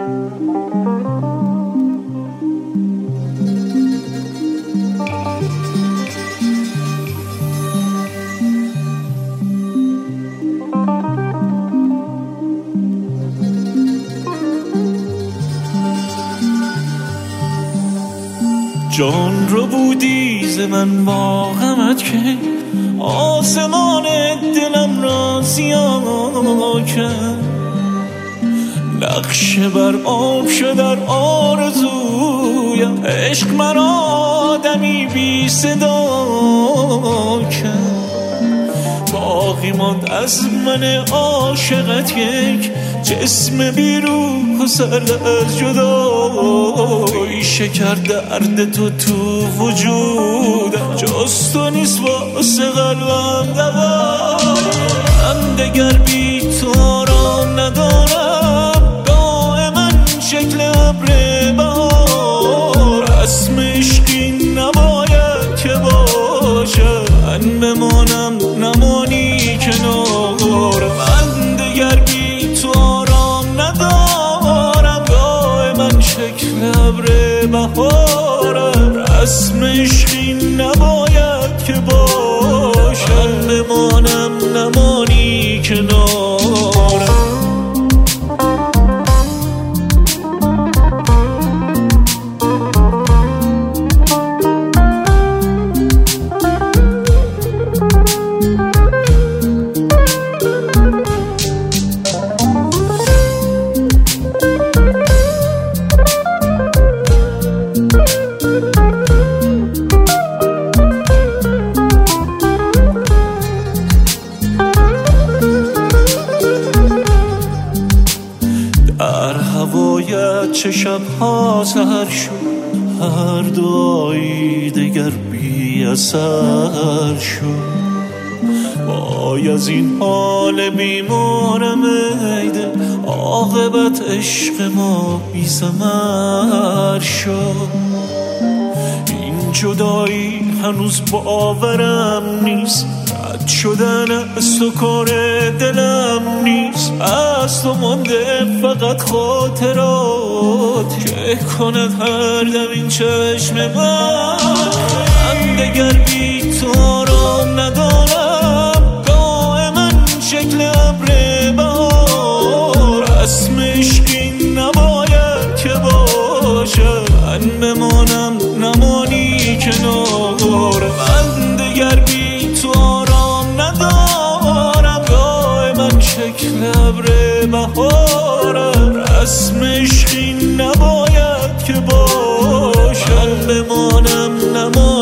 جان رو بودی ز من با غمت که آسمان دلم را زیا کرد، نقشه بر آب شد در آرزویم، عشق من آدمی بی صدا کرد. باقی ماند از من عاشقت یک جسم بی روح و سر از جدایی، شکر درد تو وجودم جز تو نیست واسه قلبم دوا. من دگر بی تو آرام ندارم، دائما شکل ابر بهار، رسم عشقی نباید که باشد، من بمانم نمانی کنار. من دگر بی تو آرام ندارم، دائما شکل ابر بهارم، رسم عشقی نباید که باشد، من بمانم نمانی کنارم. در هوایت چه شبها سحر شد، هر دعایی دگر بی اثر شد. وای از این حال بیمارم ای دل، عاقبت عشق ما بی ثمر شد. این جدایی هنوز باورم نیست، رد شدن از تو کار دلم نیست، از تو مانده فقط خاطرات که کند هر دم این چشم من دگر بی تو آرام ندارم، دائما شکل ابر بهار، رسم عشقی نباید که باشد، من بمانم نمانی کنار. من دگر بی تو آرام ندارم، دائما شکل ابر بهارم، رسم عشقی نباید که باشد، من بمانم نمانی